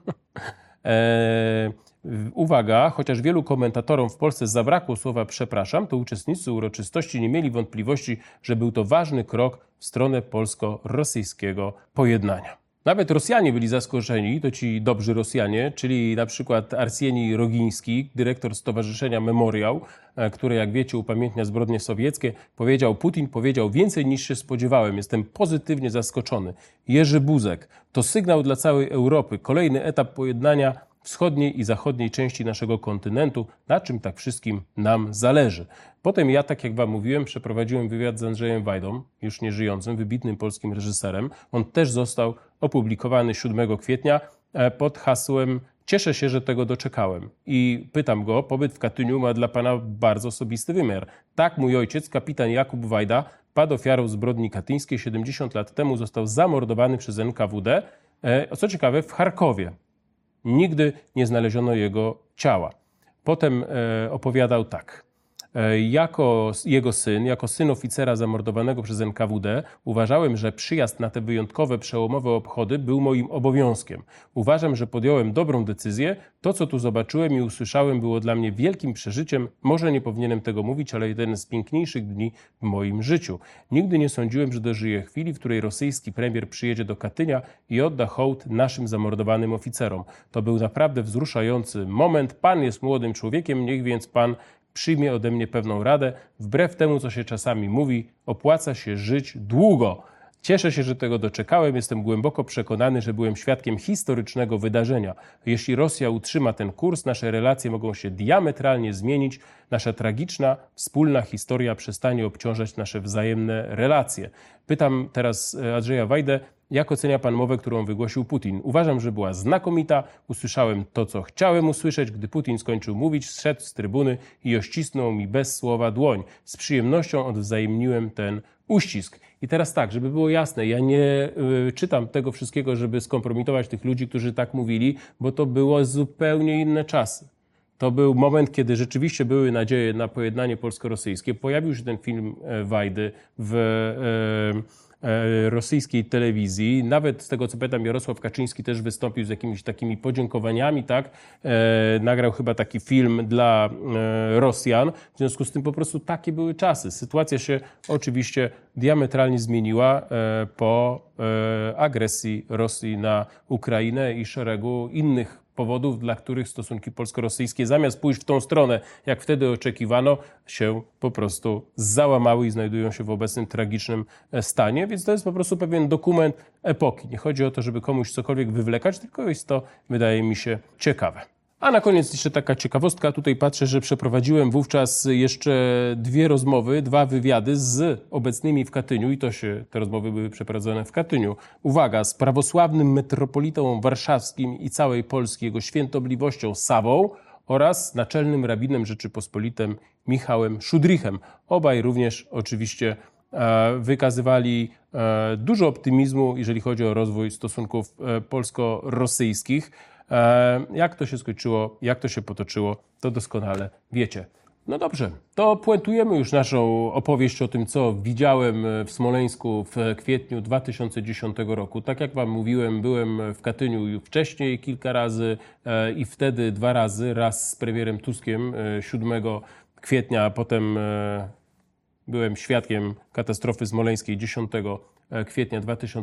Speaker 1: Uwaga, chociaż wielu komentatorom w Polsce zabrakło słowa przepraszam, to uczestnicy uroczystości nie mieli wątpliwości, że był to ważny krok w stronę polsko-rosyjskiego pojednania. Nawet Rosjanie byli zaskoczeni, to ci dobrzy Rosjanie, czyli na przykład Arsenij Rogiński, dyrektor Stowarzyszenia Memoriał, które, jak wiecie, upamiętnia zbrodnie sowieckie, Putin powiedział więcej niż się spodziewałem, jestem pozytywnie zaskoczony. Jerzy Buzek, to sygnał dla całej Europy, kolejny etap pojednania wschodniej i zachodniej części naszego kontynentu, na czym tak wszystkim nam zależy. Potem ja, tak jak wam mówiłem, przeprowadziłem wywiad z Andrzejem Wajdą, już nieżyjącym, wybitnym polskim reżyserem. On też został opublikowany 7 kwietnia pod hasłem cieszę się, że tego doczekałem. I pytam go, pobyt w Katyniu ma dla pana bardzo osobisty wymiar. Tak, mój ojciec, kapitan Jakub Wajda, padł ofiarą zbrodni katyńskiej. 70 lat temu został zamordowany przez NKWD. Co ciekawe, w Charkowie. Nigdy nie znaleziono jego ciała. Potem opowiadał tak. Jako syn oficera zamordowanego przez NKWD, uważałem, że przyjazd na te wyjątkowe, przełomowe obchody był moim obowiązkiem. Uważam, że podjąłem dobrą decyzję. To, co tu zobaczyłem i usłyszałem, było dla mnie wielkim przeżyciem. Może nie powinienem tego mówić, ale jeden z piękniejszych dni w moim życiu. Nigdy nie sądziłem, że dożyję chwili, w której rosyjski premier przyjedzie do Katynia i odda hołd naszym zamordowanym oficerom. To był naprawdę wzruszający moment. Pan jest młodym człowiekiem, niech więc pan przyjmie ode mnie pewną radę. Wbrew temu, co się czasami mówi, opłaca się żyć długo. Cieszę się, że tego doczekałem. Jestem głęboko przekonany, że byłem świadkiem historycznego wydarzenia. Jeśli Rosja utrzyma ten kurs, nasze relacje mogą się diametralnie zmienić. Nasza tragiczna, wspólna historia przestanie obciążać nasze wzajemne relacje. Pytam teraz Andrzeja Wajdę, jak ocenia pan mowę, którą wygłosił Putin? Uważam, że była znakomita. Usłyszałem to, co chciałem usłyszeć. Gdy Putin skończył mówić, zszedł z trybuny i ościsnął mi bez słowa dłoń. Z przyjemnością odwzajemniłem ten uścisk. I teraz tak, żeby było jasne, ja nie czytam tego wszystkiego, żeby skompromitować tych ludzi, którzy tak mówili, bo to było zupełnie inne czasy. To był moment, kiedy rzeczywiście były nadzieje na pojednanie polsko-rosyjskie. Pojawił się ten film Wajdy w rosyjskiej telewizji. Nawet z tego, co pamiętam, Jarosław Kaczyński też wystąpił z jakimiś takimi podziękowaniami, tak? Nagrał chyba taki film dla Rosjan. W związku z tym po prostu takie były czasy. Sytuacja się oczywiście diametralnie zmieniła po agresji Rosji na Ukrainę i szeregu innych powodów, dla których stosunki polsko-rosyjskie zamiast pójść w tą stronę, jak wtedy oczekiwano, się po prostu załamały i znajdują się w obecnym tragicznym stanie. Więc to jest po prostu pewien dokument epoki. Nie chodzi o to, żeby komuś cokolwiek wywlekać, tylko jest to, wydaje mi się, ciekawe. A na koniec jeszcze taka ciekawostka. Tutaj patrzę, że przeprowadziłem wówczas jeszcze dwa wywiady z obecnymi w Katyniu i te rozmowy były przeprowadzone w Katyniu. Uwaga, z prawosławnym metropolitą warszawskim i całej Polski, jego świętobliwością Sawą oraz naczelnym rabinem Rzeczypospolitym Michałem Szudrichem. Obaj również oczywiście wykazywali dużo optymizmu, jeżeli chodzi o rozwój stosunków polsko-rosyjskich. Jak to się skończyło, jak to się potoczyło, to doskonale wiecie. No dobrze, to puentujemy już naszą opowieść o tym, co widziałem w Smoleńsku w kwietniu 2010 roku. Tak jak wam mówiłem, byłem w Katyniu już wcześniej kilka razy i wtedy 2 razy, raz z premierem Tuskiem 7 kwietnia, a potem byłem świadkiem katastrofy smoleńskiej 10 kwietnia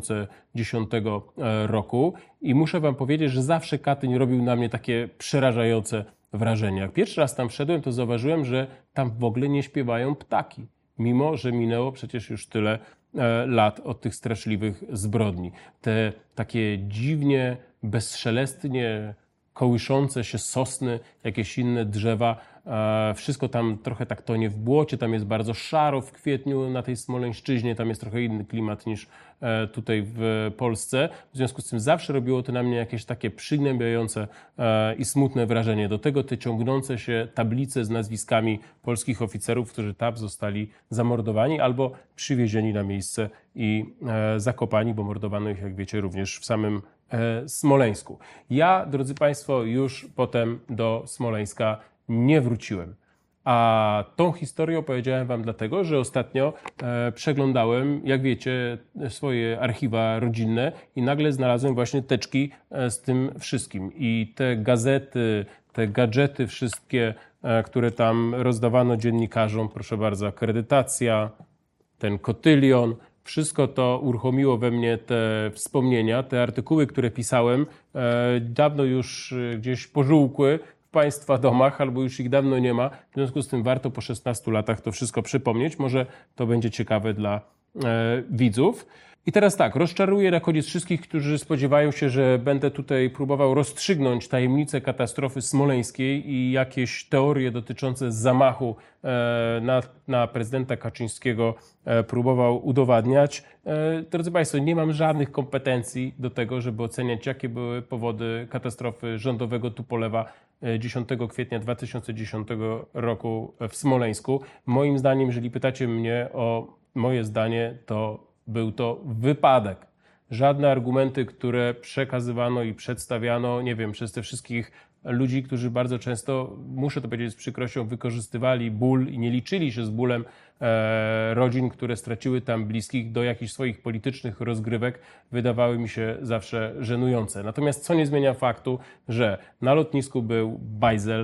Speaker 1: 2010 roku i muszę wam powiedzieć, że zawsze Katyń robił na mnie takie przerażające wrażenie. Jak pierwszy raz tam wszedłem, to zauważyłem, że tam w ogóle nie śpiewają ptaki, mimo że minęło przecież już tyle lat od tych straszliwych zbrodni. Te takie dziwnie, bezszelestnie kołyszące się sosny, jakieś inne drzewa, wszystko tam trochę tak tonie w błocie, tam jest bardzo szaro w kwietniu na tej Smoleńszczyźnie, tam jest trochę inny klimat niż tutaj w Polsce. W związku z tym zawsze robiło to na mnie jakieś takie przygnębiające i smutne wrażenie. Do tego te ciągnące się tablice z nazwiskami polskich oficerów, którzy tam zostali zamordowani albo przywiezieni na miejsce i zakopani, bo mordowano ich, jak wiecie, również w samym Smoleńsku. Ja, drodzy Państwo, już potem do Smoleńska nie wróciłem. A tą historię opowiedziałem wam dlatego, że ostatnio przeglądałem, jak wiecie, swoje archiwa rodzinne i nagle znalazłem właśnie teczki z tym wszystkim. I te gazety, te gadżety wszystkie, które tam rozdawano dziennikarzom, proszę bardzo, akredytacja, ten kotylion, wszystko to uruchomiło we mnie te wspomnienia, te artykuły, które pisałem, dawno już gdzieś pożółkły w Państwa domach, albo już ich dawno nie ma. W związku z tym warto po 16 latach to wszystko przypomnieć. Może to będzie ciekawe dla widzów. I teraz tak, rozczaruję na koniec wszystkich, którzy spodziewają się, że będę tutaj próbował rozstrzygnąć tajemnicę katastrofy smoleńskiej i jakieś teorie dotyczące zamachu na prezydenta Kaczyńskiego próbował udowadniać. Drodzy Państwo, nie mam żadnych kompetencji do tego, żeby oceniać, jakie były powody katastrofy rządowego Tupolewa 10 kwietnia 2010 roku w Smoleńsku. Moim zdaniem, jeżeli pytacie mnie o moje zdanie, to był to wypadek. Żadne argumenty, które przekazywano i przedstawiano, nie wiem, przez te wszystkich ludzi, którzy bardzo często, muszę to powiedzieć z przykrością, wykorzystywali ból i nie liczyli się z bólem rodzin, które straciły tam bliskich, do jakichś swoich politycznych rozgrywek, wydawały mi się zawsze żenujące. Natomiast co nie zmienia faktu, że na lotnisku był bajzel.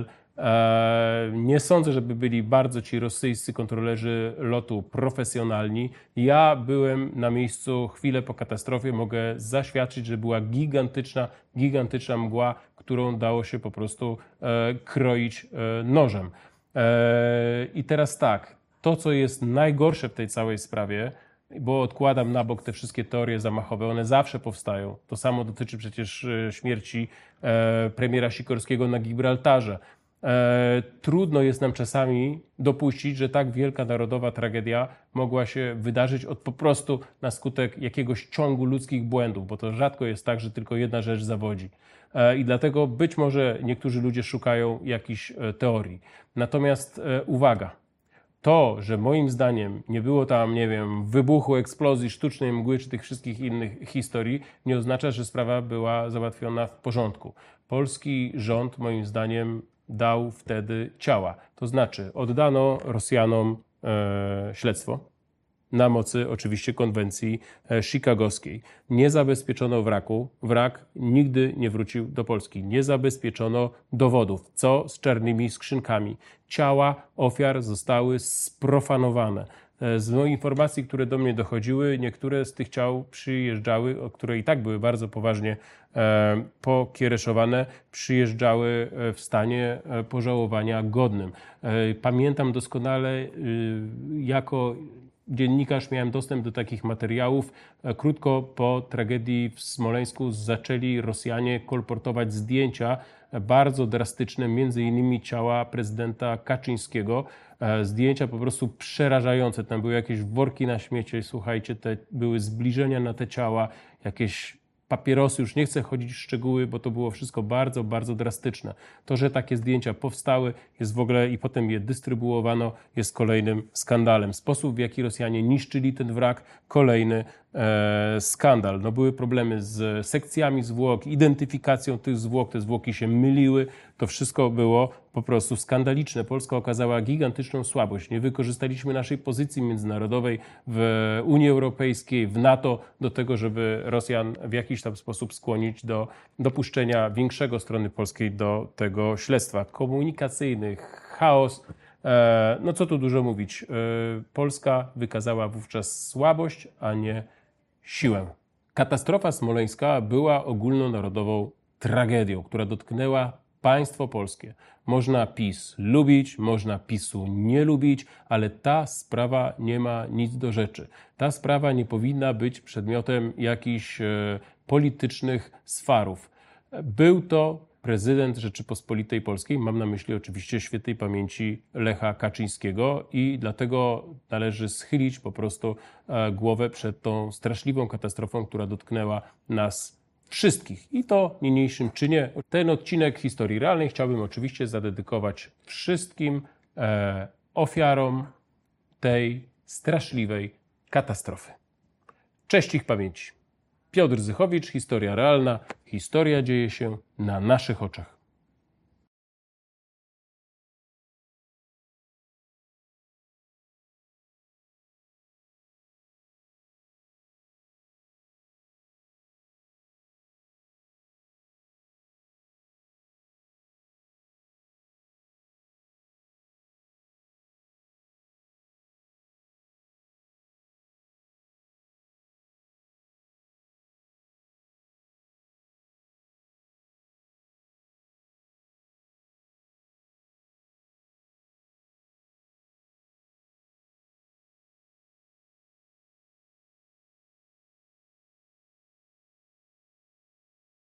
Speaker 1: Nie sądzę, żeby byli bardzo ci rosyjscy kontrolerzy lotu profesjonalni. Ja byłem na miejscu chwilę po katastrofie. Mogę zaświadczyć, że była gigantyczna mgła, którą dało się po prostu kroić nożem. I teraz tak, to co jest najgorsze w tej całej sprawie, bo odkładam na bok te wszystkie teorie zamachowe, one zawsze powstają. To samo dotyczy przecież śmierci premiera Sikorskiego na Gibraltarze. Trudno jest nam czasami dopuścić, że tak wielka narodowa tragedia mogła się wydarzyć po prostu na skutek jakiegoś ciągu ludzkich błędów, bo to rzadko jest tak, że tylko jedna rzecz zawodzi. I dlatego być może niektórzy ludzie szukają jakichś teorii. Natomiast uwaga, to, że moim zdaniem nie było tam, nie wiem, wybuchu, eksplozji, sztucznej mgły czy tych wszystkich innych historii, nie oznacza, że sprawa była załatwiona w porządku. Polski rząd, moim zdaniem, dał wtedy ciała. To znaczy oddano Rosjanom śledztwo na mocy oczywiście konwencji chicagowskiej. Nie zabezpieczono wraku. Wrak nigdy nie wrócił do Polski. Nie zabezpieczono dowodów. Co z czarnymi skrzynkami? Ciała ofiar zostały sprofanowane. Z informacji, które do mnie dochodziły, niektóre z tych ciał przyjeżdżały, które i tak były bardzo poważnie pokiereszowane, przyjeżdżały w stanie pożałowania godnym. Pamiętam doskonale, jako dziennikarz miałem dostęp do takich materiałów. Krótko po tragedii w Smoleńsku zaczęli Rosjanie kolportować zdjęcia bardzo drastyczne, między innymi ciała prezydenta Kaczyńskiego. Zdjęcia po prostu przerażające. Tam były jakieś worki na śmiecie, słuchajcie, były zbliżenia na te ciała, jakieś papierosy, już nie chcę chodzić w szczegóły, bo to było wszystko bardzo, bardzo drastyczne. To, że takie zdjęcia powstały, jest w ogóle i potem je dystrybuowano, jest kolejnym skandalem. Sposób, w jaki Rosjanie niszczyli ten wrak, kolejny skandal. No, były problemy z sekcjami zwłok, identyfikacją tych zwłok, te zwłoki się myliły, to wszystko było po prostu skandaliczne. Polska okazała gigantyczną słabość. Nie wykorzystaliśmy naszej pozycji międzynarodowej w Unii Europejskiej, w NATO do tego, żeby Rosjan w jakiś tam sposób skłonić do dopuszczenia większego strony polskiej do tego śledztwa. Komunikacyjny chaos. No co tu dużo mówić. Polska wykazała wówczas słabość, a nie siłę. Katastrofa smoleńska była ogólnonarodową tragedią, która dotknęła państwo polskie. Można PiS lubić, można PiS-u nie lubić, ale ta sprawa nie ma nic do rzeczy. Ta sprawa nie powinna być przedmiotem jakichś politycznych swarów. Był to prezydent Rzeczypospolitej Polskiej, mam na myśli oczywiście świętej pamięci Lecha Kaczyńskiego i dlatego należy schylić po prostu głowę przed tą straszliwą katastrofą, która dotknęła nas wszystkich. I to niniejszym czynie. Ten odcinek historii realnej chciałbym oczywiście zadedykować wszystkim ofiarom tej straszliwej katastrofy. Cześć ich pamięci. Piotr Zychowicz, Historia Realna. Historia dzieje się na naszych oczach.